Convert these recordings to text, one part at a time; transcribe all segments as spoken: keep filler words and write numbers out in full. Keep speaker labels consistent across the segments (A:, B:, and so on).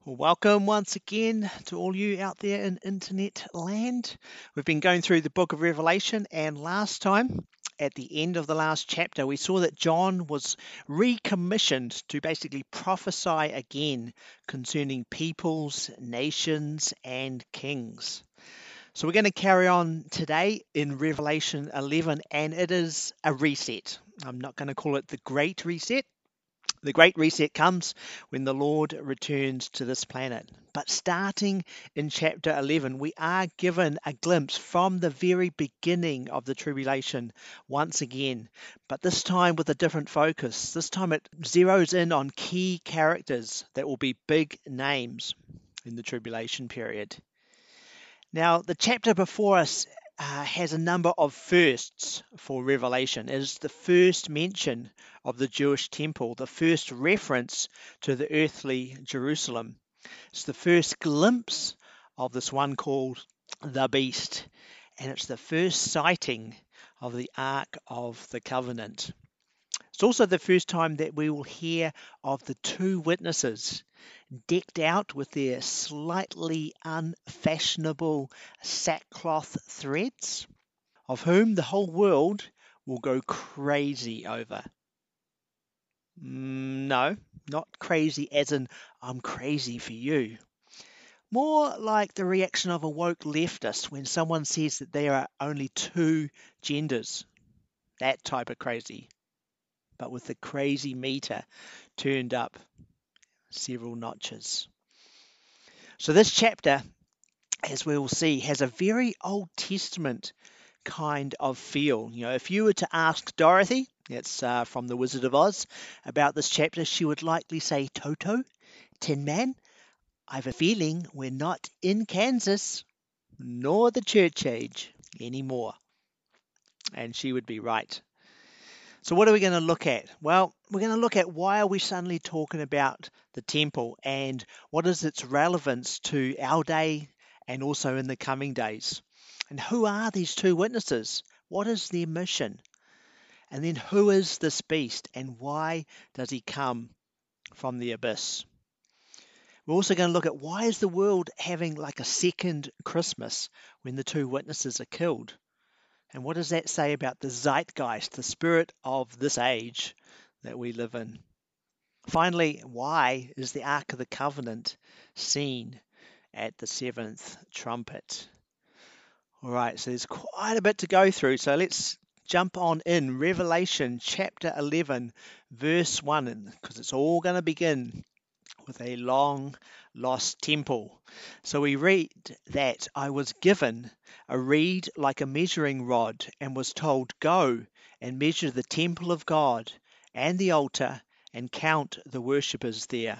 A: Well, welcome once again to all you out there in internet land. We've been going through the book of Revelation, and last time, at the end of the last chapter, we saw that John was recommissioned to basically prophesy again concerning peoples, nations, and kings. So we're going to carry on today in Revelation eleven, and it is a reset. I'm not going to call it the Great Reset. The Great Reset comes when the Lord returns to this planet. But starting in chapter eleven, we are given a glimpse from the very beginning of the tribulation once again, but this time with a different focus. This time it zeroes in on key characters that will be big names in the tribulation period. Now, the chapter before us uh, has a number of firsts for Revelation. It is the first mention of the Jewish temple, the first reference to the earthly Jerusalem. It's the first glimpse of this one called the Beast, and it's the first sighting of the Ark of the Covenant. It's also the first time that we will hear of the two witnesses decked out with their slightly unfashionable sackcloth threads, of whom the whole world will go crazy over. Mm, no, not crazy as in I'm crazy for you. More like the reaction of a woke leftist when someone says that there are only two genders. That type of crazy, but with the crazy meter turned up several notches. So this chapter, as we will see, has a very Old Testament kind of feel. You know, if you were to ask Dorothy, it's uh, from The Wizard of Oz, about this chapter, she would likely say, Toto, Tin Man, I've a feeling we're not in Kansas, nor the church age anymore. And she would be right. So what are we going to look at? Well, we're going to look at why are we suddenly talking about the temple and what is its relevance to our day and also in the coming days. And who are these two witnesses? What is their mission? And then who is this beast and why does he come from the abyss? We're also going to look at why is the world having like a second Christmas when the two witnesses are killed? And what does that say about the zeitgeist, the spirit of this age that we live in? Finally, why is the Ark of the Covenant seen at the seventh trumpet? All right, so there's quite a bit to go through. So let's jump on in. Revelation chapter eleven, verse one, because it's all going to begin with a long lost temple. So we read that I was given a reed like a measuring rod and was told, go and measure the temple of God and the altar and count the worshippers there.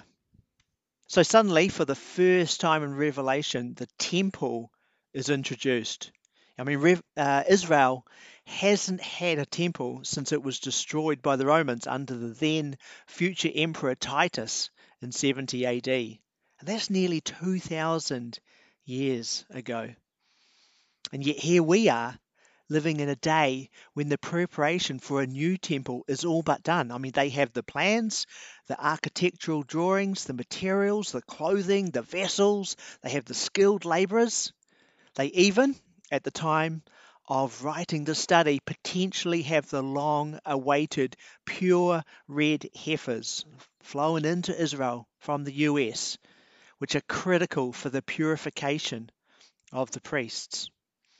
A: So suddenly, for the first time in Revelation, the temple is introduced. I mean, uh, Israel hasn't had a temple since it was destroyed by the Romans under the then future emperor Titus in seventy A D. And that's nearly two thousand years ago. And yet here we are living in a day when the preparation for a new temple is all but done. I mean, they have the plans, the architectural drawings, the materials, the clothing, the vessels. They have the skilled laborers. They even, at the time of writing the study, potentially have the long-awaited pure red heifers flowing into Israel from the U S, which are critical for the purification of the priests.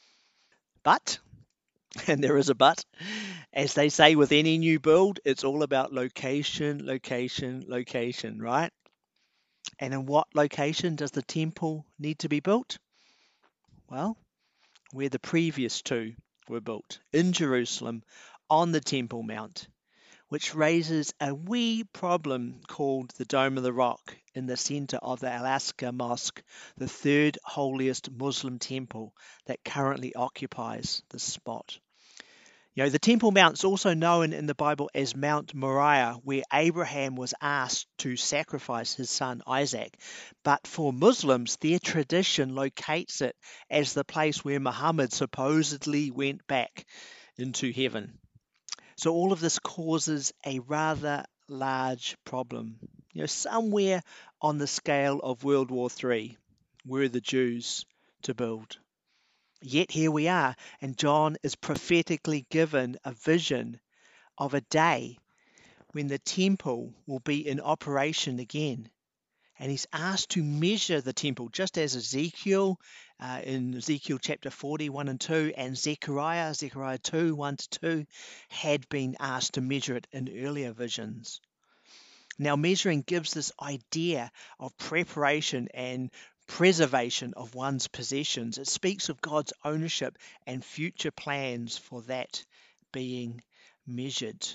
A: But, and there is a but, as they say with any new build, it's all about location, location, location, right? And in what location does the temple need to be built? Well, where the previous two were built, in Jerusalem, on the Temple Mount, which raises a wee problem called the Dome of the Rock in the center of the Al-Aqsa Mosque, the third holiest Muslim temple that currently occupies the spot. You know, the Temple Mount is also known in the Bible as Mount Moriah, where Abraham was asked to sacrifice his son Isaac. But for Muslims, their tradition locates it as the place where Muhammad supposedly went back into heaven. So all of this causes a rather large problem. You know, somewhere on the scale of World War Three were the Jews to build. Yet here we are, and John is prophetically given a vision of a day when the temple will be in operation again. And he's asked to measure the temple, just as Ezekiel uh, in Ezekiel chapter forty, one and two, and Zechariah, Zechariah two, one to two, had been asked to measure it in earlier visions. Now, measuring gives this idea of preparation and preservation of one's possessions. It speaks of God's ownership and future plans for that being measured.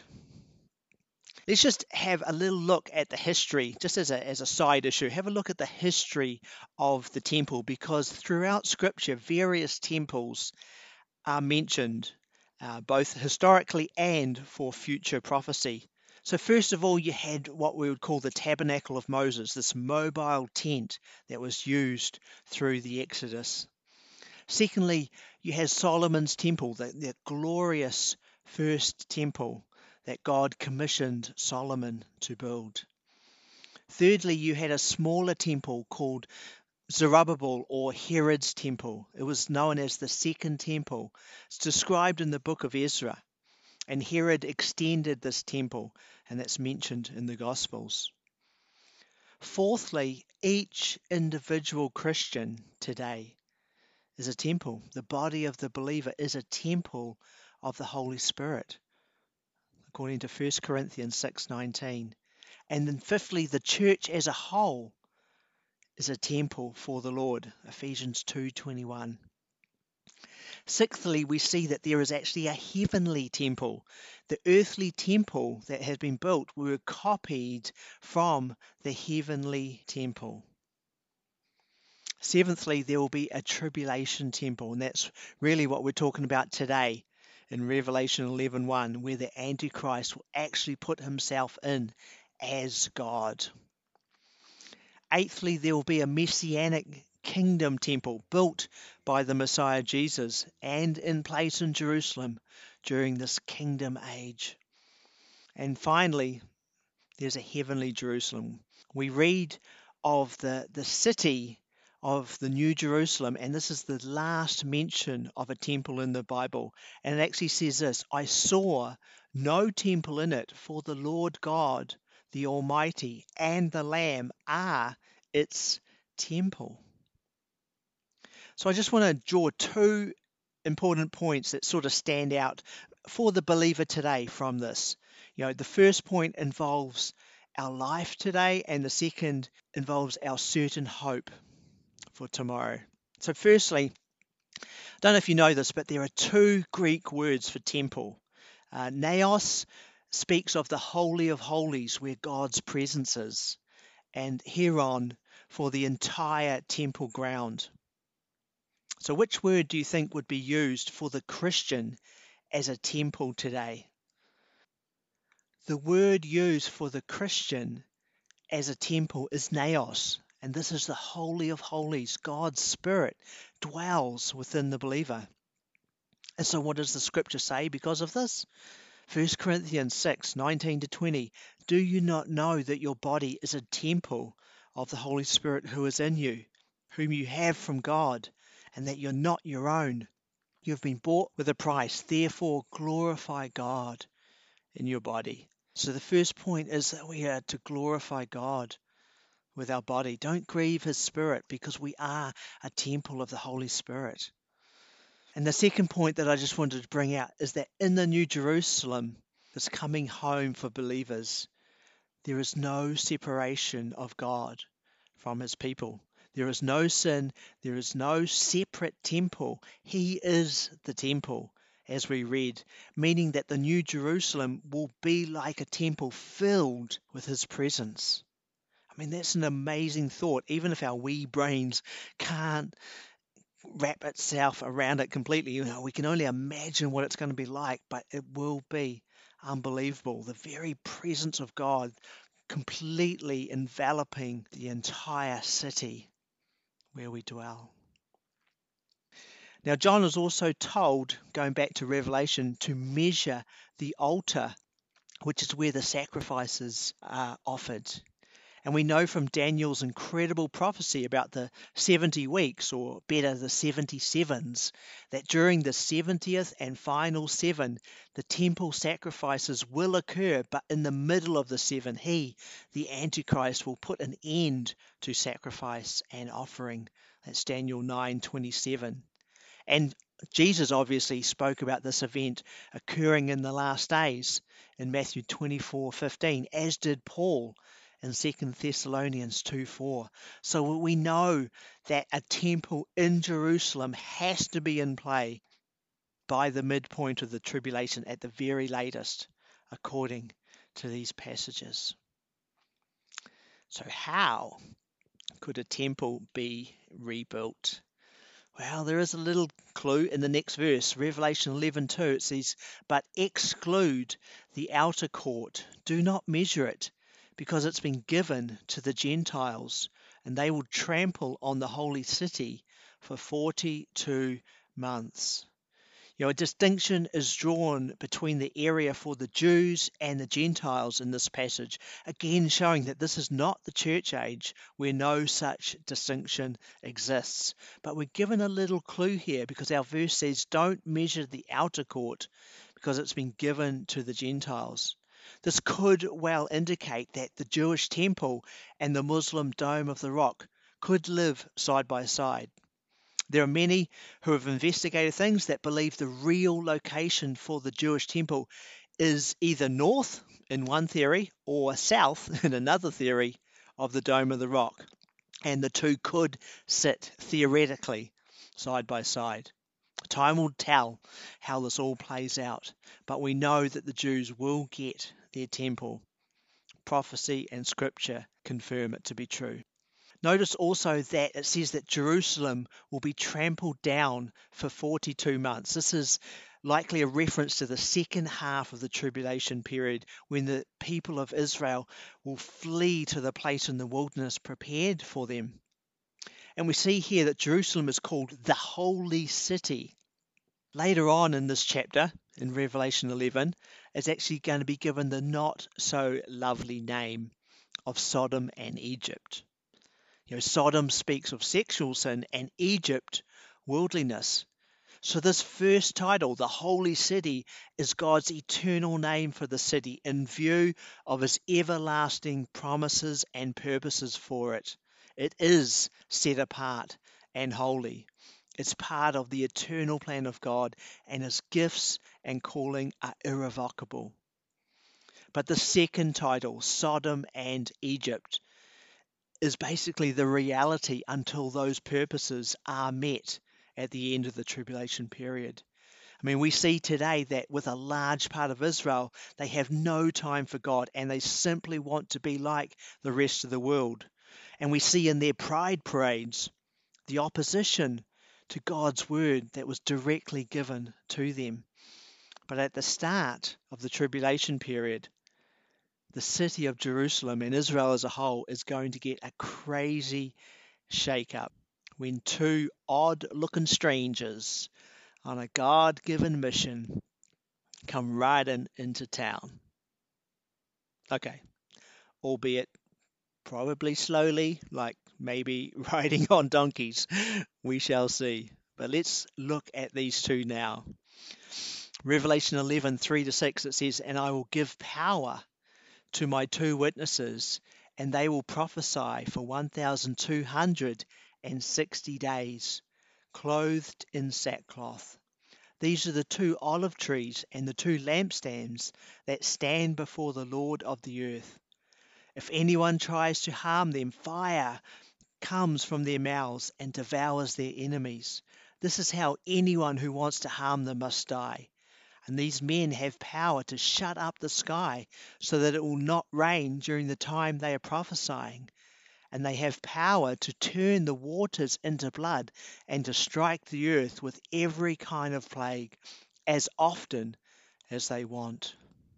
A: Let's just have a little look at the history, just as a, as a side issue. Have a look at the history of the temple, because throughout Scripture, various temples are mentioned, uh, both historically and for future prophecy. So first of all, you had what we would call the Tabernacle of Moses, this mobile tent that was used through the Exodus. Secondly, you had Solomon's temple, the, the glorious first temple that God commissioned Solomon to build. Thirdly, you had a smaller temple called Zerubbabel, or Herod's temple. It was known as the Second Temple. It's described in the book of Ezra. And Herod extended this temple, and that's mentioned in the Gospels. Fourthly, each individual Christian today is a temple. The body of the believer is a temple of the Holy Spirit, according to First Corinthians six nineteen. And then fifthly, the church as a whole is a temple for the Lord, Ephesians two twenty-one. Sixthly, we see that there is actually a heavenly temple. The earthly temple that has been built were copied from the heavenly temple. Seventhly, there will be a tribulation temple, and that's really what we're talking about today in Revelation eleven one, where the Antichrist will actually put himself in as God. Eighthly, there will be a messianic kingdom temple built by the Messiah Jesus and in place in Jerusalem during this kingdom age. And finally, there's a heavenly Jerusalem. We read of the, the city of the New Jerusalem, and this is the last mention of a temple in the Bible. And it actually says this: I saw no temple in it, for the Lord God, the Almighty, and the Lamb are its temple. So I just want to draw two important points that sort of stand out for the believer today from this. You know, the first point involves our life today, and the second involves our certain hope for tomorrow. So firstly, I don't know if you know this, but there are two Greek words for temple. Uh, Naos speaks of the Holy of Holies, where God's presence is, and Hieron for the entire temple ground. So which word do you think would be used for the Christian as a temple today? The word used for the Christian as a temple is naos, and this is the Holy of Holies. God's Spirit dwells within the believer. And so what does the scripture say because of this? First Corinthians six nineteen to twenty. Do you not know that your body is a temple of the Holy Spirit who is in you, whom you have from God, and that you're not your own? You have been bought with a price. Therefore, glorify God in your body. So the first point is that we are to glorify God with our body. Don't grieve his Spirit, because we are a temple of the Holy Spirit. And the second point that I just wanted to bring out is that in the New Jerusalem that's coming home for believers, there is no separation of God from his people. There is no sin. There is no separate temple. He is the temple, as we read, meaning that the New Jerusalem will be like a temple filled with his presence. I mean, that's an amazing thought, even if our wee brains can't wrap itself around it completely. You know, we can only imagine what it's going to be like, but it will be unbelievable. The very presence of God completely enveloping the entire city where we dwell. Now, John is also told, going back to Revelation, to measure the altar, which is where the sacrifices are offered. And we know from Daniel's incredible prophecy about the seventy weeks, or better, the seventy sevens, that during the seventieth and final seven, the temple sacrifices will occur, but in the middle of the seven, he, the Antichrist, will put an end to sacrifice and offering. That's Daniel nine twenty-seven. And Jesus obviously spoke about this event occurring in the last days in Matthew twenty-four fifteen, as did Paul in Second Thessalonians two four. So we know that a temple in Jerusalem has to be in play by the midpoint of the tribulation at the very latest, according to these passages. So how could a temple be rebuilt? Well, there is a little clue in the next verse, Revelation eleven two. It says, "But exclude the outer court, do not measure it, because it's been given to the Gentiles, and they will trample on the holy city for forty-two months." You know, a distinction is drawn between the area for the Jews and the Gentiles in this passage, again showing that this is not the church age where no such distinction exists. But we're given a little clue here because our verse says, "Don't measure the outer court because it's been given to the Gentiles." This could well indicate that the Jewish temple and the Muslim Dome of the Rock could live side by side. There are many who have investigated things that believe the real location for the Jewish temple is either north in one theory or south in another theory of the Dome of the Rock. And the two could sit theoretically side by side. Time will tell how this all plays out, but we know that the Jews will get their temple. Prophecy and scripture confirm it to be true. Notice also that it says that Jerusalem will be trampled down for forty-two months. This is likely a reference to the second half of the tribulation period when the people of Israel will flee to the place in the wilderness prepared for them. And we see here that Jerusalem is called the Holy City. Later on in this chapter, in Revelation eleven, it's actually going to be given the not so lovely name of Sodom and Egypt. You know, Sodom speaks of sexual sin and Egypt, worldliness. So this first title, the Holy City, is God's eternal name for the city in view of his everlasting promises and purposes for it. It is set apart and holy. It's part of the eternal plan of God, and his gifts and calling are irrevocable. But the second title, Sodom and Egypt, is basically the reality until those purposes are met at the end of the tribulation period. I mean, we see today that with a large part of Israel, they have no time for God and they simply want to be like the rest of the world. And we see in their pride parades the opposition to God's word that was directly given to them. But at the start of the tribulation period, the city of Jerusalem and Israel as a whole is going to get a crazy shake-up when two odd-looking strangers on a God-given mission come riding into town. Okay, albeit probably slowly, like maybe riding on donkeys. We shall see. But let's look at these two now. Revelation eleven, three to six, it says, "And I will give power to my two witnesses, and they will prophesy for one thousand two hundred sixty days, clothed in sackcloth. These are the two olive trees and the two lampstands that stand before the Lord of the earth. If anyone tries to harm them, fire comes from their mouths and devours their enemies. This is how anyone who wants to harm them must die. And these men have power to shut up the sky so that it will not rain during the time they are prophesying. And they have power to turn the waters into blood and to strike the earth with every kind of plague as often as they want."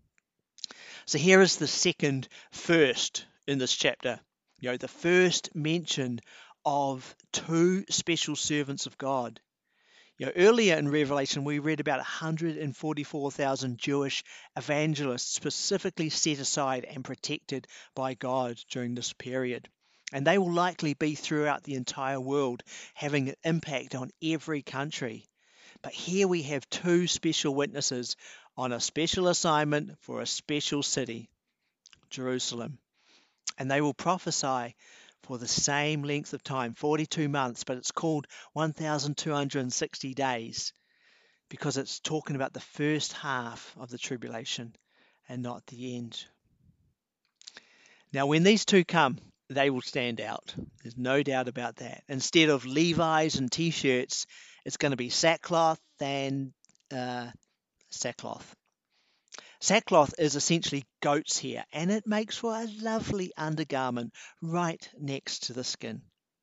A: So here is the second first in this chapter. You know, the first mention of two special servants of God. You know, earlier in Revelation, we read about one hundred forty-four thousand Jewish evangelists specifically set aside and protected by God during this period. And they will likely be throughout the entire world, having an impact on every country. But here we have two special witnesses on a special assignment for a special city, Jerusalem. And they will prophesy for the same length of time, forty-two months, but it's called one thousand two hundred sixty days because it's talking about the first half of the tribulation and not the end. Now, when these two come, they will stand out. There's no doubt about that. Instead of Levi's and t-shirts, it's going to be sackcloth and uh, sackcloth. Sackcloth is essentially goat's hair, and it makes for a lovely undergarment right next to the skin.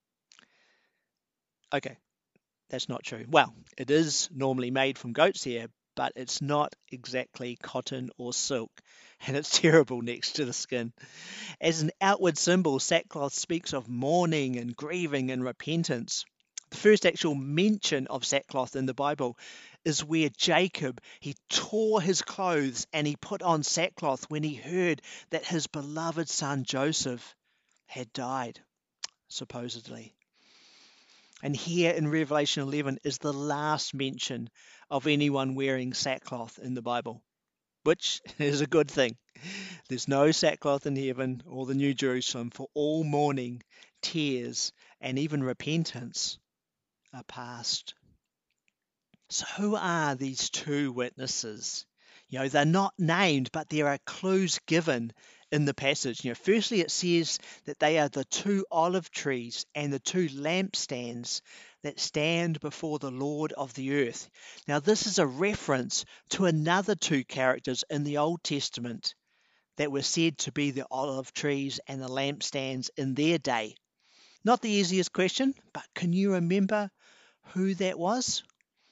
A: Okay, that's not true. Well, it is normally made from goat's hair, but it's not exactly cotton or silk, and it's terrible next to the skin. As an outward symbol, sackcloth speaks of mourning and grieving and repentance. The first actual mention of sackcloth in the Bible is where Jacob, he tore his clothes and he put on sackcloth when he heard that his beloved son Joseph had died, supposedly. And here in Revelation eleven is the last mention of anyone wearing sackcloth in the Bible, which is a good thing. There's no sackcloth in heaven or the New Jerusalem, for all mourning, tears, and even repentance are past. So who are these two witnesses? You know, they're not named, but there are clues given in the passage. You know, firstly, it says that they are the two olive trees and the two lampstands that stand before the Lord of the earth. Now, this is a reference to another two characters in the Old Testament that were said to be the olive trees and the lampstands in their day. Not the easiest question, but can you remember who that was?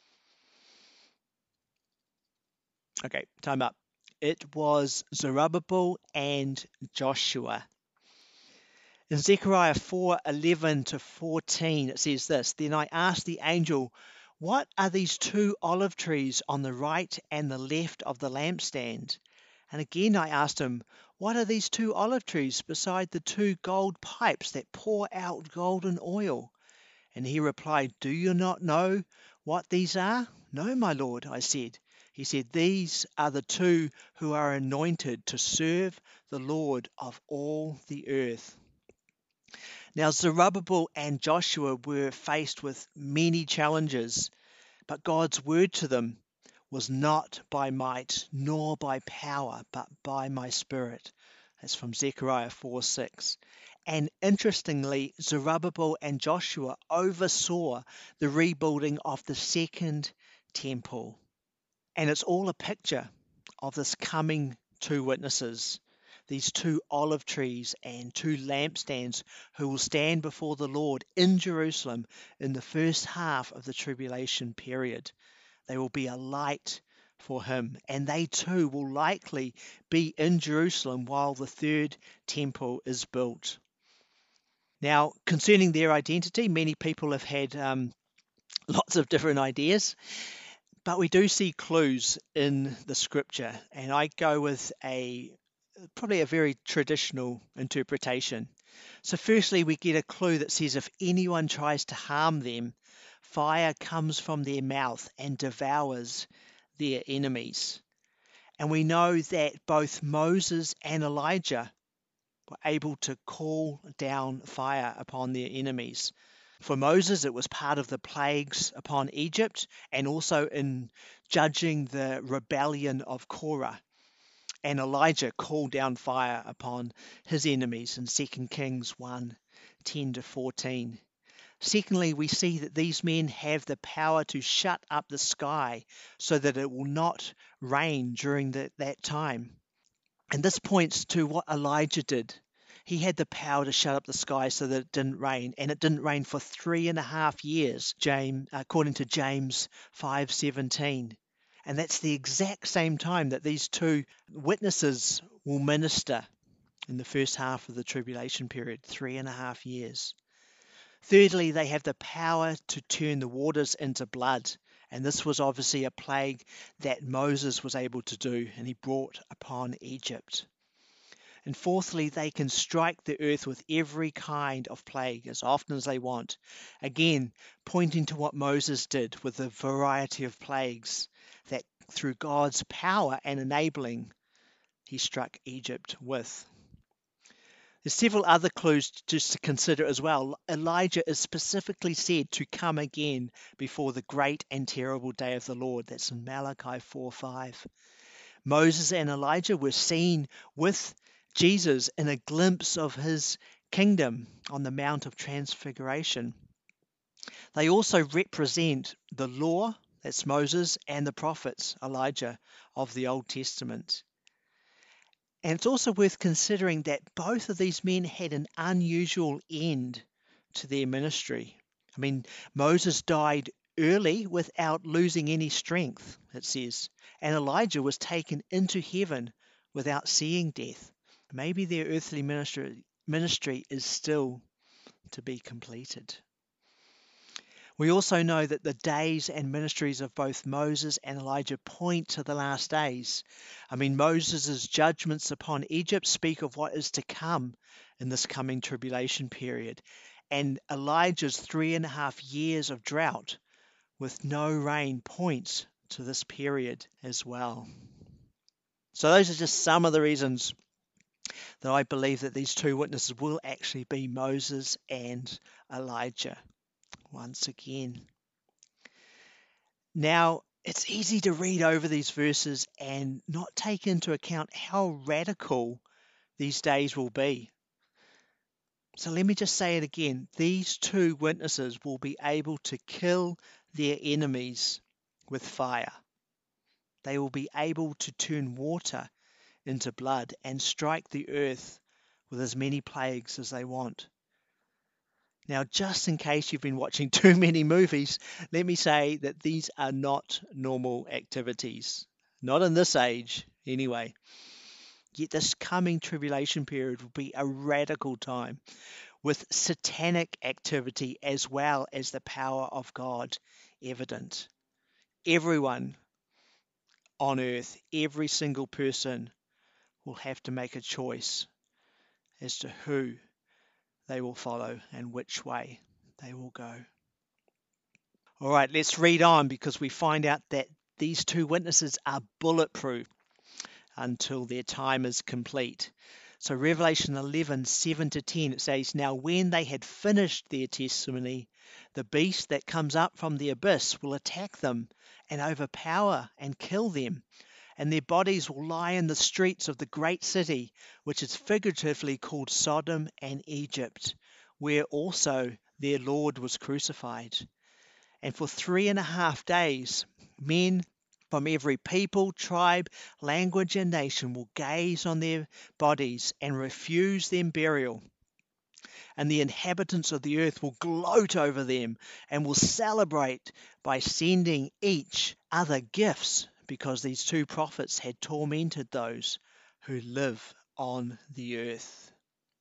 A: Okay, time up. It was Zerubbabel and Joshua. In Zechariah four eleven to fourteen, it says this: Then I asked the angel, what are these two olive trees on the right and the left of the lampstand? And again I asked him, what are these two olive trees beside the two gold pipes that pour out golden oil? And he replied, do you not know what these are? No, my lord, I said. He said, these are the two who are anointed to serve the Lord of all the earth. Now, Zerubbabel and Joshua were faced with many challenges, but God's word to them was not by might nor by power, but by my spirit. That's from Zechariah four six. And interestingly, Zerubbabel and Joshua oversaw the rebuilding of the second temple. And it's all a picture of this coming two witnesses, these two olive trees and two lampstands who will stand before the Lord in Jerusalem in the first half of the tribulation period. They will be a light for him, and they too will likely be in Jerusalem while the third temple is built. Now, concerning their identity, many people have had um, lots of different ideas. But we do see clues in the scripture, and I go with a probably a very traditional interpretation. So firstly, we get a clue that says if anyone tries to harm them, fire comes from their mouth and devours their enemies. And we know that both Moses and Elijah were able to call down fire upon their enemies. For Moses, it was part of the plagues upon Egypt and also in judging the rebellion of Korah. And Elijah called down fire upon his enemies in Second Kings one ten to fourteen. Secondly, we see that these men have the power to shut up the sky so that it will not rain during the, that time. And this points to what Elijah did. He had the power to shut up the sky so that it didn't rain, and it didn't rain for three and a half years, James, according to James five seventeen. And that's the exact same time that these two witnesses will minister in the first half of the tribulation period, three and a half years. Thirdly, they have the power to turn the waters into blood. And this was obviously a plague that Moses was able to do, and he brought upon Egypt. And fourthly, they can strike the earth with every kind of plague as often as they want. Again, pointing to what Moses did with the variety of plagues that through God's power and enabling, he struck Egypt with. There's several other clues just to consider as well. Elijah is specifically said to come again before the great and terrible day of the Lord. That's in Malachi four five. Moses and Elijah were seen with Jesus in a glimpse of his kingdom on the Mount of Transfiguration. They also represent the law, that's Moses, and the prophets, Elijah, of the Old Testament. And it's also worth considering that both of these men had an unusual end to their ministry. I mean, Moses died early without losing any strength, it says, and Elijah was taken into heaven without seeing death. Maybe their earthly ministry, ministry is still to be completed. We also know that the days and ministries of both Moses and Elijah point to the last days. I mean, Moses' judgments upon Egypt speak of what is to come in this coming tribulation period. And Elijah's three and a half years of drought with no rain points to this period as well. So those are just some of the reasons that I believe that these two witnesses will actually be Moses and Elijah once again. Now, it's easy to read over these verses and not take into account how radical these days will be. So let me just say it again. These two witnesses will be able to kill their enemies with fire. They will be able to turn water into blood and strike the earth with as many plagues as they want. Now, just in case you've been watching too many movies, let me say that these are not normal activities. Not in this age, anyway. Yet this coming tribulation period will be a radical time with satanic activity as well as the power of God evident. Everyone on earth, every single person will have to make a choice as to who they will follow and which way they will go. All right, let's read on because we find out that these two witnesses are bulletproof until their time is complete. So Revelation eleven, seven to ten, it says, "Now when they had finished their testimony, the beast that comes up from the abyss will attack them and overpower and kill them. And their bodies will lie in the streets of the great city, which is figuratively called Sodom and Egypt, where also their Lord was crucified. And for three and a half days, men from every people, tribe, language, and nation will gaze on their bodies and refuse them burial. And the inhabitants of the earth will gloat over them and will celebrate by sending each other gifts, because these two prophets had tormented those who live on the earth."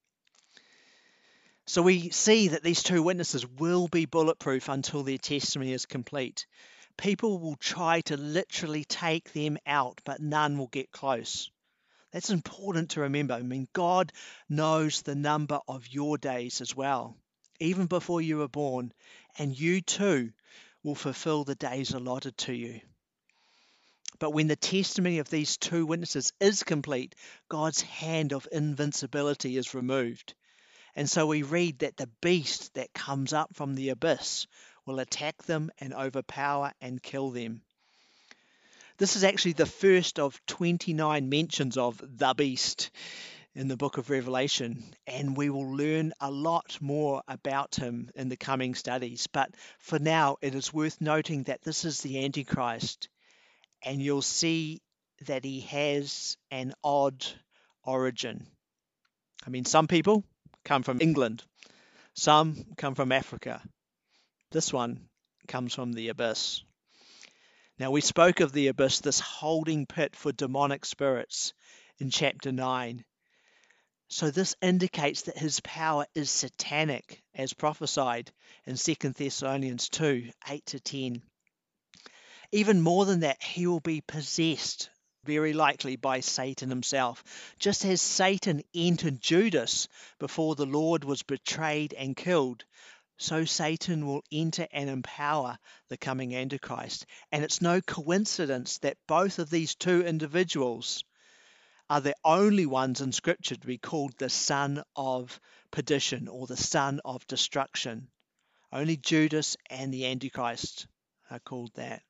A: So we see that these two witnesses will be bulletproof until their testimony is complete. People will try to literally take them out, but none will get close. That's important to remember. I mean, God knows the number of your days as well, even before you were born, and you too will fulfill the days allotted to you. But when the testimony of these two witnesses is complete, God's hand of invincibility is removed. And so we read that the beast that comes up from the abyss will attack them and overpower and kill them. This is actually the first of twenty-nine mentions of the beast in the book of Revelation, and we will learn a lot more about him in the coming studies. But for now, it is worth noting that this is the Antichrist, and you'll see that he has an odd origin. I mean, some people come from England, some come from Africa. This one comes from the abyss. Now, we spoke of the abyss, this holding pit for demonic spirits, in chapter nine. So this indicates that his power is satanic, as prophesied in Second Thessalonians two, eight to ten. Even more than that, he will be possessed, very likely by Satan himself. Just as Satan entered Judas before the Lord was betrayed and killed, so Satan will enter and empower the coming Antichrist. And it's no coincidence that both of these two individuals are the only ones in Scripture to be called the son of perdition or the son of destruction. Only Judas and the Antichrist are called that.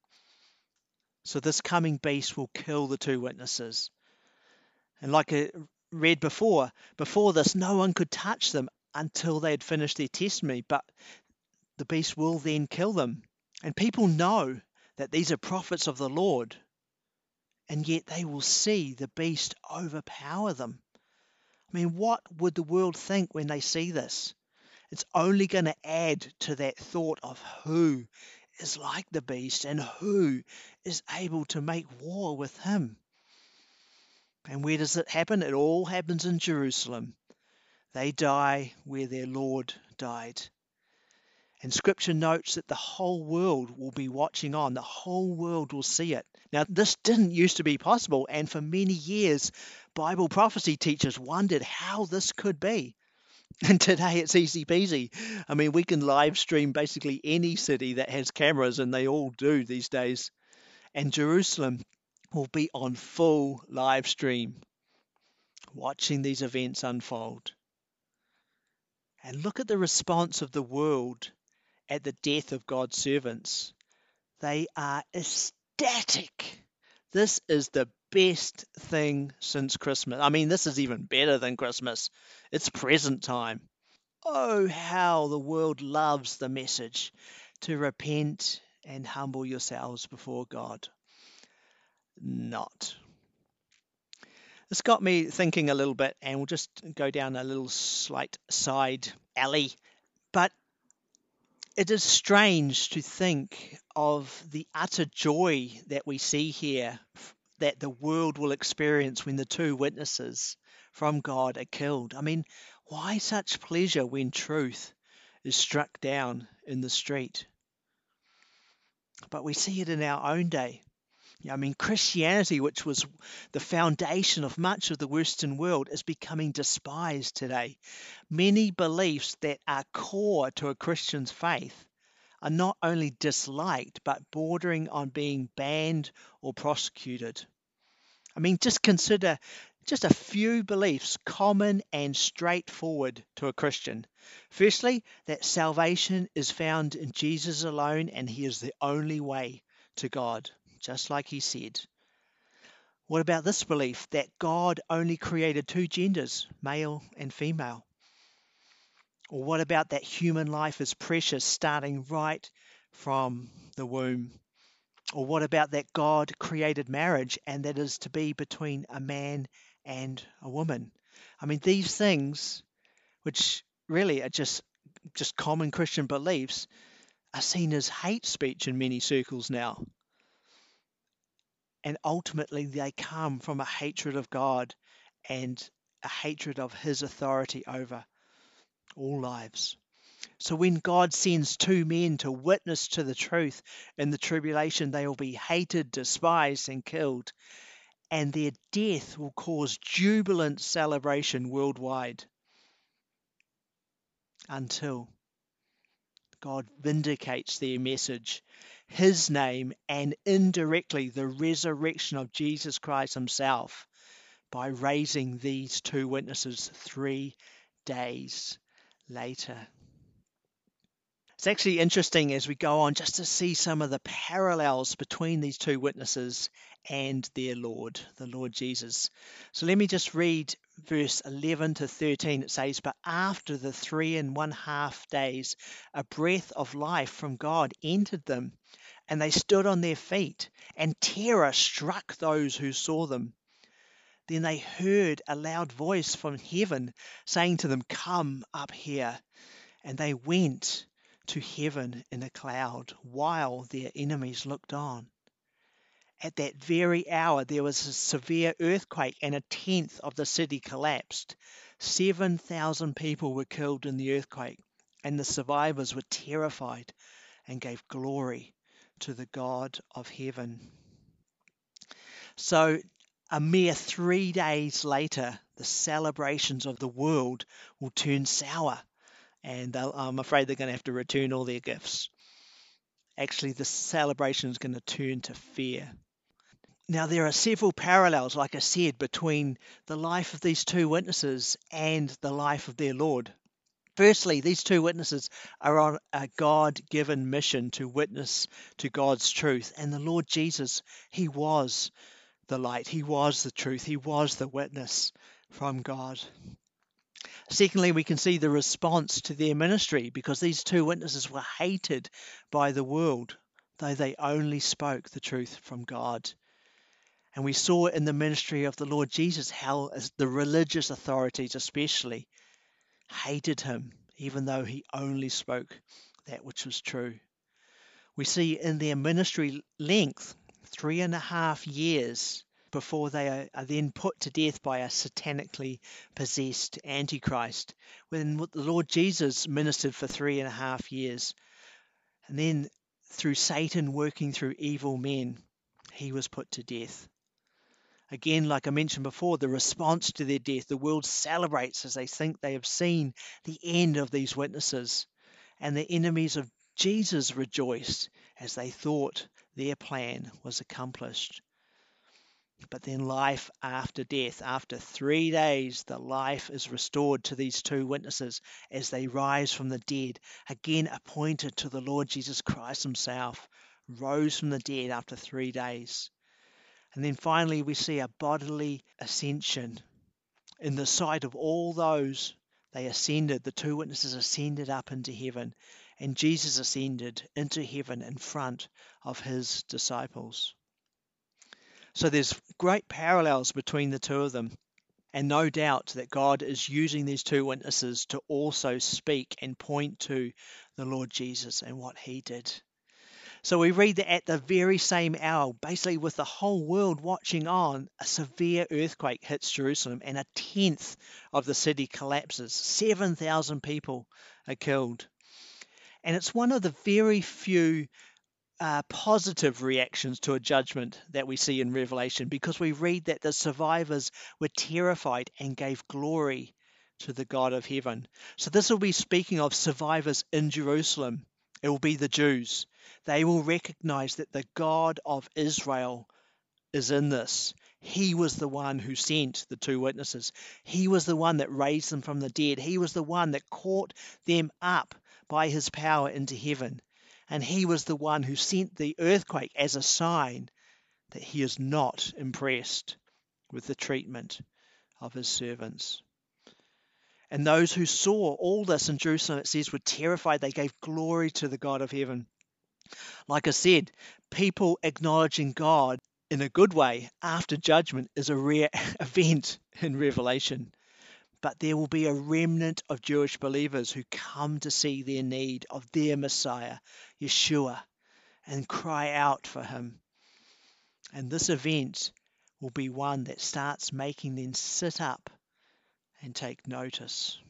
A: So this coming beast will kill the two witnesses. And like I read before, before this, no one could touch them until they had finished their testimony, but the beast will then kill them. And people know that these are prophets of the Lord, and yet they will see the beast overpower them. I mean, what would the world think when they see this? It's only going to add to that thought of who is like the beast and who is able to make war with him. And where does it happen? It all happens in Jerusalem. They die where their Lord died. And Scripture notes that the whole world will be watching on. The whole world will see it. Now, this didn't used to be possible, and for many years, Bible prophecy teachers wondered how this could be. And today it's easy peasy. I mean, we can live stream basically any city that has cameras, and they all do these days. And Jerusalem will be on full live stream, watching these events unfold. And look at the response of the world at the death of God's servants. They are ecstatic. This is the best thing since Christmas. I mean, this is even better than Christmas. It's present time. Oh, how the world loves the message to repent and humble yourselves before God. Not. This got me thinking a little bit, and we'll just go down a little slight side alley. But it is strange to think of the utter joy that we see here, that the world will experience when the two witnesses from God are killed. I mean, why such pleasure when truth is struck down in the street? But we see it in our own day. I mean, Christianity, which was the foundation of much of the Western world, is becoming despised today. Many beliefs that are core to a Christian's faith are not only disliked, but bordering on being banned or prosecuted. I mean, just consider just a few beliefs common and straightforward to a Christian. Firstly, that salvation is found in Jesus alone, and he is the only way to God, just like he said. What about this belief that God only created two genders, male and female? Or what about that human life is precious, starting right from the womb? Or what about that God created marriage and that is to be between a man and a woman? I mean, these things, which really are just just common Christian beliefs, are seen as hate speech in many circles now. And ultimately, they come from a hatred of God and a hatred of his authority over all lives. So when God sends two men to witness to the truth in the tribulation, they will be hated, despised, and killed. And their death will cause jubilant celebration worldwide until God vindicates their message, his name, and indirectly the resurrection of Jesus Christ himself by raising these two witnesses three days later. It's actually interesting as we go on just to see some of the parallels between these two witnesses and their Lord, the Lord Jesus. So let me just read verse eleven to thirteen. It says, "But after the three and one half days, a breath of life from God entered them, and they stood on their feet, and terror struck those who saw them. Then they heard a loud voice from heaven saying to them, 'Come up here.' And they went to heaven in a cloud, while their enemies looked on. At that very hour there was a severe earthquake, and a tenth of the city collapsed. Seven thousand people were killed in the earthquake, and the survivors were terrified and gave glory to the God of heaven. So a mere three days later, the celebrations of the world will turn sour, and I'm afraid they're going to have to return all their gifts. Actually, the celebration is going to turn to fear. Now, there are several parallels, like I said, between the life of these two witnesses and the life of their Lord. Firstly, these two witnesses are on a God-given mission to witness to God's truth. And the Lord Jesus, he was the light. He was the truth. He was the witness from God. Secondly, we can see the response to their ministry, because these two witnesses were hated by the world, though they only spoke the truth from God. And we saw in the ministry of the Lord Jesus how the religious authorities especially hated him, even though he only spoke that which was true. We see in their ministry length, three and a half years before they are, are then put to death by a satanically possessed Antichrist, when the Lord Jesus ministered for three and a half years. And then through Satan working through evil men, he was put to death. Again, like I mentioned before, the response to their death, the world celebrates as they think they have seen the end of these witnesses. And the enemies of Jesus rejoiced as they thought their plan was accomplished. But then life after death, after three days, the life is restored to these two witnesses as they rise from the dead, again appointed to the Lord Jesus Christ himself, rose from the dead after three days. And then finally, we see a bodily ascension. In the sight of all those, they ascended, the two witnesses ascended up into heaven, and Jesus ascended into heaven in front of his disciples. So there's great parallels between the two of them, and no doubt that God is using these two witnesses to also speak and point to the Lord Jesus and what he did. So we read that at the very same hour, basically with the whole world watching on, a severe earthquake hits Jerusalem and a tenth of the city collapses. seven thousand people are killed. And it's one of the very few uh, positive reactions to a judgment that we see in Revelation, because we read that the survivors were terrified and gave glory to the God of heaven. So this will be speaking of survivors in Jerusalem. It will be the Jews. They will recognize that the God of Israel is in this. He was the one who sent the two witnesses. He was the one that raised them from the dead. He was the one that caught them up by his power into heaven. And he was the one who sent the earthquake as a sign that he is not impressed with the treatment of his servants. And those who saw all this in Jerusalem, it says, were terrified. They gave glory to the God of heaven. Like I said, people acknowledging God in a good way after judgment is a rare event in Revelation. But there will be a remnant of Jewish believers who come to see their need of their Messiah, Yeshua, and cry out for him. And this event will be one that starts making them sit up and take notice.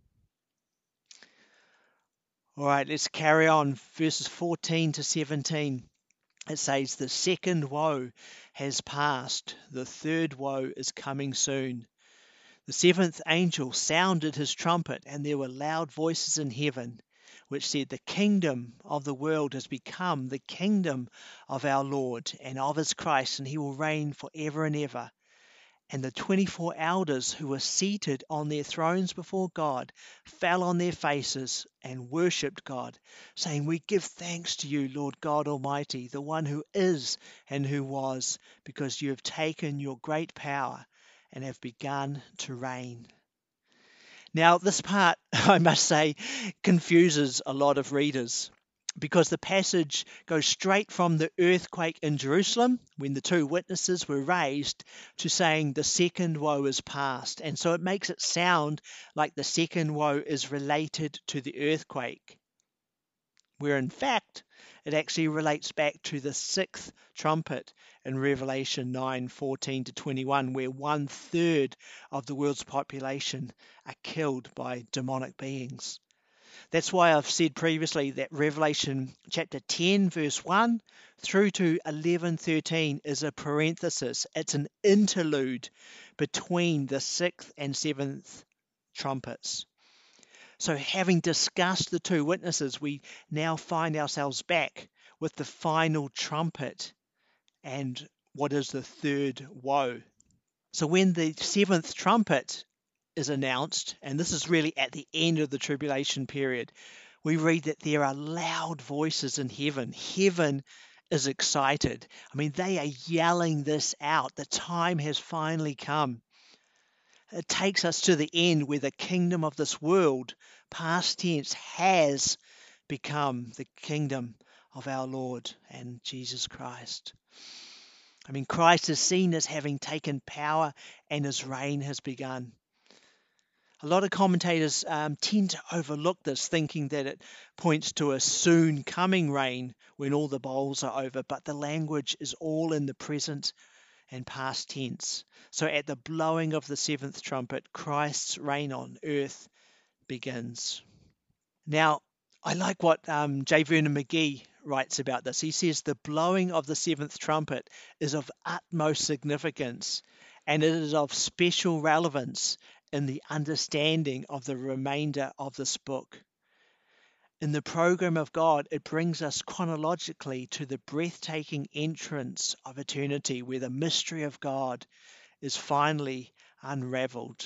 A: All right, let's carry on. Verses fourteen to seventeen. It says, the second woe has passed. The third woe is coming soon. The seventh angel sounded his trumpet, and there were loud voices in heaven, which said, the kingdom of the world has become the kingdom of our Lord and of his Christ, and he will reign forever and ever. And the twenty-four elders who were seated on their thrones before God fell on their faces and worshipped God, saying, we give thanks to you, Lord God Almighty, the one who is and who was, because you have taken your great power and have begun to reign. Now, this part, I must say, confuses a lot of readers, because the passage goes straight from the earthquake in Jerusalem, when the two witnesses were raised, to saying the second woe is past. And so it makes it sound like the second woe is related to the earthquake, where in fact it actually relates back to the sixth trumpet in Revelation nine fourteen to twenty-one, where one third of the world's population are killed by demonic beings. That's why I've said previously that Revelation chapter ten, verse one through to eleven thirteen is a parenthesis. It's an interlude between the sixth and seventh trumpets. So having discussed the two witnesses, we now find ourselves back with the final trumpet and what is the third woe. So when the seventh trumpet is announced, and this is really at the end of the tribulation period, we read that there are loud voices in heaven. Heaven is excited. I mean, they are yelling this out. The time has finally come. It takes us to the end where the kingdom of this world, past tense, has become the kingdom of our Lord and Jesus Christ. I mean, Christ is seen as having taken power and his reign has begun. A lot of commentators um, tend to overlook this, thinking that it points to a soon coming reign when all the bowls are over, but the language is all in the present and past tense. So at the blowing of the seventh trumpet, Christ's reign on earth begins. Now, I like what um, J. Vernon McGee writes about this. He says the blowing of the seventh trumpet is of utmost significance, and it is of special relevance in the understanding of the remainder of this book. In the program of God, it brings us chronologically to the breathtaking entrance of eternity, where the mystery of God is finally unraveled.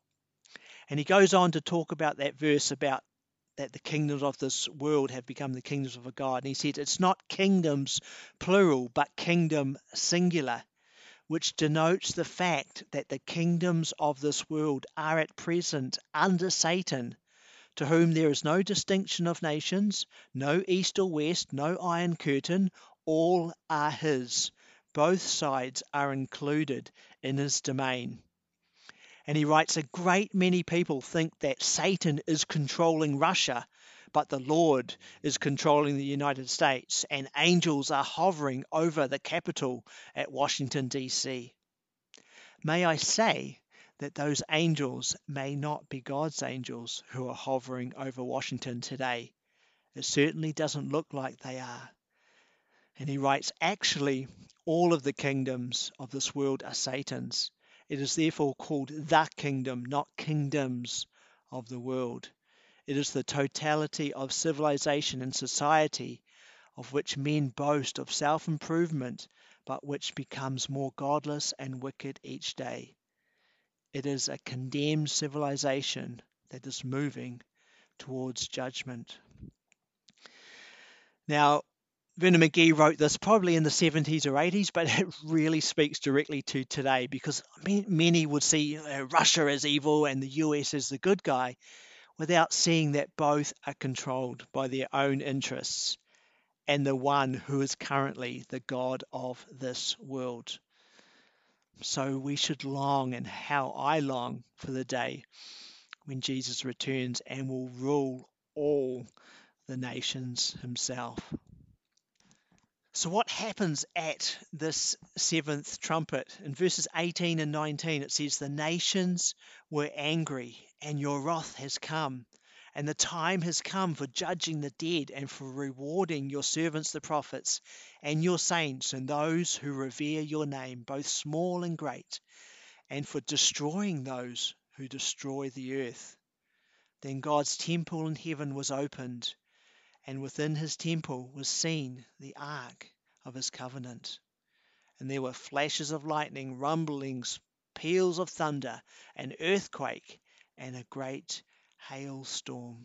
A: And he goes on to talk about that verse about that the kingdoms of this world have become the kingdoms of a God. And he said it's not kingdoms plural, but kingdom singular, which denotes the fact that the kingdoms of this world are at present under Satan, to whom there is no distinction of nations, no east or west, no iron curtain, all are his. Both sides are included in his domain. And he writes, a great many people think that Satan is controlling Russia, but the Lord is controlling the United States, and angels are hovering over the Capitol at Washington, D C. May I say that those angels may not be God's angels who are hovering over Washington today. It certainly doesn't look like they are. And he writes, actually, all of the kingdoms of this world are Satan's. It is therefore called the kingdom, not kingdoms of the world. It is the totality of civilization and society of which men boast of self-improvement, but which becomes more godless and wicked each day. It is a condemned civilization that is moving towards judgment. Now, Vernon McGee wrote this probably in the seventies or eighties, but it really speaks directly to today, because many would see you know, Russia as evil and the U S as the good guy, without seeing that both are controlled by their own interests and the one who is currently the God of this world. So we should long, and how I long, for the day when Jesus returns and will rule all the nations himself. So what happens at this seventh trumpet? In verses eighteen and nineteen, it says, the nations were angry, and your wrath has come, and the time has come for judging the dead and for rewarding your servants the prophets and your saints and those who revere your name, both small and great, and for destroying those who destroy the earth. Then God's temple in heaven was opened, and within his temple was seen the ark of his covenant. And there were flashes of lightning, rumblings, peals of thunder, an earthquake, and a great hailstorm.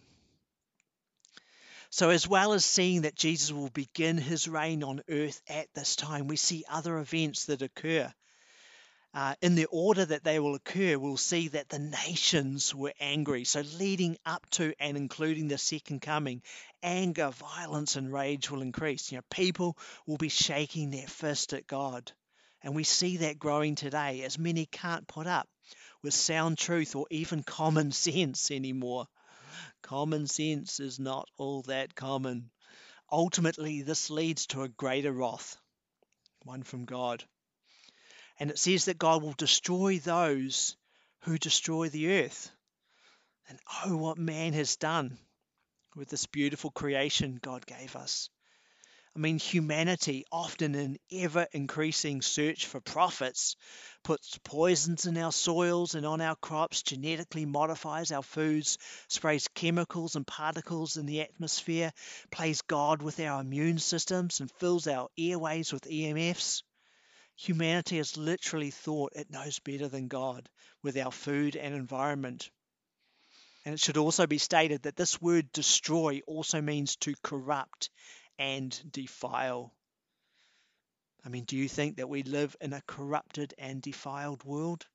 A: So as well as seeing that Jesus will begin his reign on earth at this time, we see other events that occur. Uh, in the order that they will occur, we'll see that the nations were angry. So leading up to and including the second coming, anger, violence, and rage will increase. You know, people will be shaking their fist at God. And we see that growing today, as many can't put up with sound truth or even common sense anymore. Common sense is not all that common. Ultimately, this leads to a greater wrath, one from God. And it says that God will destroy those who destroy the earth. And oh, what man has done. with this beautiful creation God gave us. I mean, humanity, often in ever-increasing search for profits, puts poisons in our soils and on our crops, genetically modifies our foods, sprays chemicals and particles in the atmosphere, plays God with our immune systems, and fills our airways with E M Fs. Humanity has literally thought it knows better than God with our food and environment. And it should also be stated that this word destroy also means to corrupt and defile. I mean, do you think that we live in a corrupted and defiled world?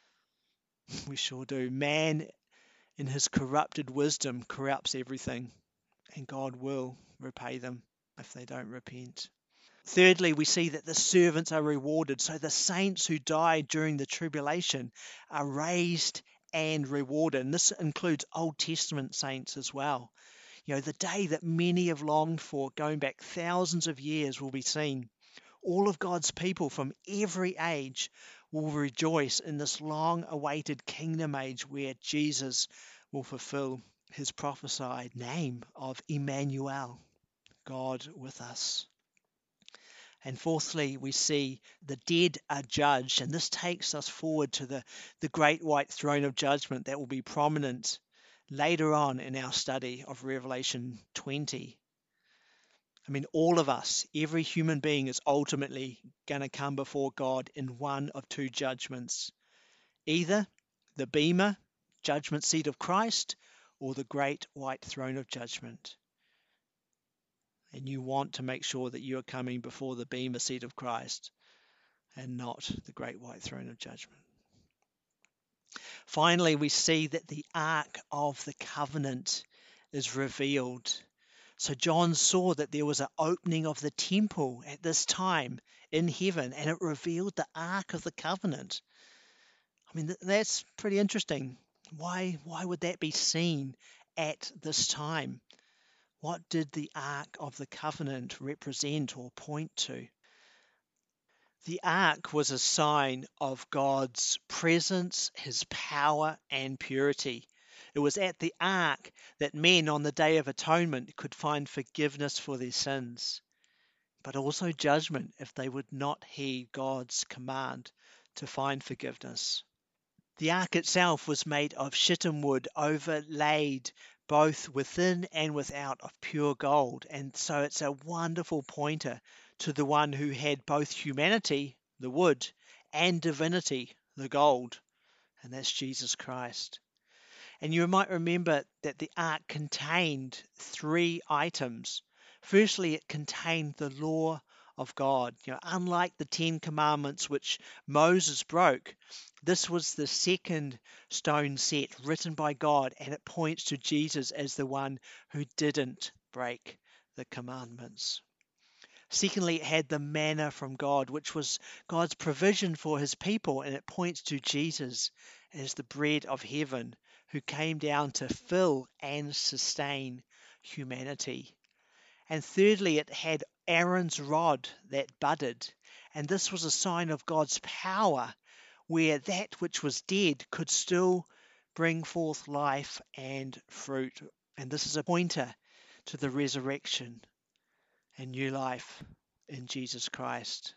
A: We sure do. Man, in his corrupted wisdom, corrupts everything, and God will repay them if they don't repent. Thirdly, we see that the servants are rewarded. So the saints who died during the tribulation are raised and rewarded. And this includes Old Testament saints as well. You know, the day that many have longed for, going back thousands of years, will be seen. All of God's people from every age will rejoice in this long-awaited kingdom age where Jesus will fulfill his prophesied name of Emmanuel, God with us. And fourthly, we see the dead are judged, and this takes us forward to the, the great white throne of judgment that will be prominent later on in our study of Revelation twenty. I mean, all of us, every human being is ultimately going to come before God in one of two judgments. Either the Bema, judgment seat of Christ, or the great white throne of judgment. And you want to make sure that you are coming before the Bema seat of Christ and not the great white throne of judgment. Finally, we see that the Ark of the Covenant is revealed. So John saw that there was an opening of the temple at this time in heaven, and it revealed the Ark of the Covenant. I mean, that's pretty interesting. Why, why would that be seen at this time? What did the Ark of the Covenant represent or point to? The Ark was a sign of God's presence, his power, and purity. It was at the Ark that men on the Day of Atonement could find forgiveness for their sins, but also judgment if they would not heed God's command to find forgiveness. The Ark itself was made of shittim wood overlaid both within and without of pure gold, and so it's a wonderful pointer to the one who had both humanity, the wood, and divinity, the gold, and that's Jesus Christ. And you might remember that the ark contained three items. Firstly, it contained the law of God. You know, unlike the Ten Commandments which Moses broke, this was the second stone set written by God, and it points to Jesus as the one who didn't break the commandments. Secondly, it had the manna from God, which was God's provision for his people, and it points to Jesus as the bread of heaven who came down to fill and sustain humanity. And thirdly, it had Aaron's rod that budded, and this was a sign of God's power, where that which was dead could still bring forth life and fruit. And this is a pointer to the resurrection and new life in Jesus Christ.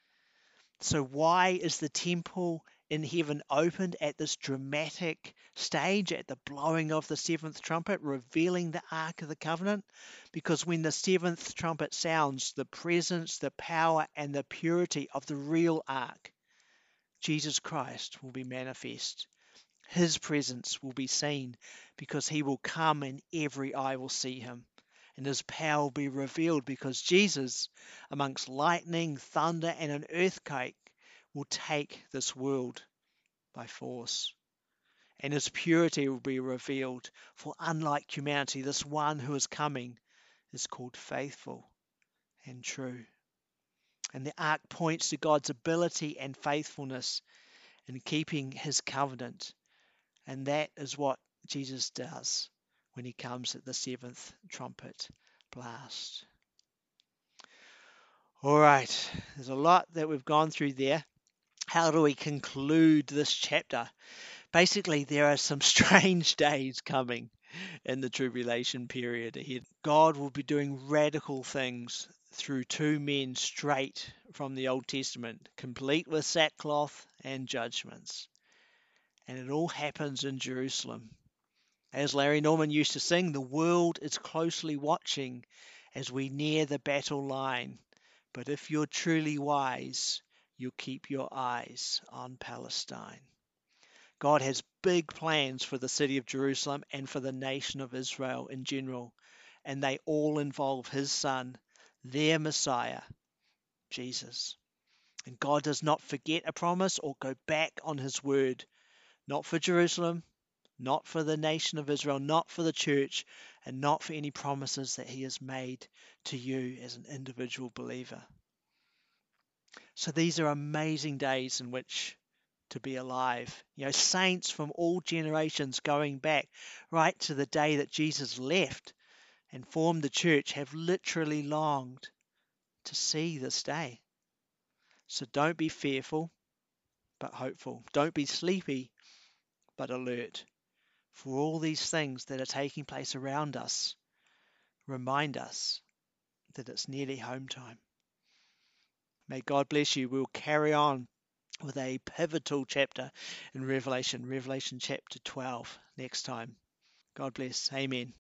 A: So why is the temple in heaven opened at this dramatic stage, at the blowing of the seventh trumpet, revealing the Ark of the Covenant? Because when the seventh trumpet sounds, the presence, the power, and the purity of the real Ark, Jesus Christ, will be manifest. His presence will be seen because he will come and every eye will see him. And his power will be revealed because Jesus, amongst lightning, thunder, and an earthquake, will take this world by force. And his purity will be revealed, for unlike humanity, this one who is coming is called faithful and true. And the ark points to God's ability and faithfulness in keeping his covenant. And that is what Jesus does when he comes at the seventh trumpet blast. All right, there's a lot that we've gone through there. How do we conclude this chapter? Basically, there are some strange days coming. in the tribulation period ahead. God will be doing radical things through two men straight from the Old Testament, complete with sackcloth and judgments. And it all happens in Jerusalem. As Larry Norman used to sing, the world is closely watching as we near the battle line. But if you're truly wise, you'll keep your eyes on Palestine. God has big plans for the city of Jerusalem and for the nation of Israel in general, and they all involve his son, their Messiah, Jesus. And God does not forget a promise or go back on his word, not for Jerusalem, not for the nation of Israel, not for the church, and not for any promises that he has made to you as an individual believer. So these are amazing days in which to be alive. You know, saints from all generations going back right to the day that Jesus left and formed the church have literally longed to see this day. So don't be fearful, but hopeful. Don't be sleepy, but alert. For all these things that are taking place around us remind us that it's nearly home time. May God bless you. We'll carry on with a pivotal chapter in Revelation, Revelation chapter twelve, next time. God bless. Amen.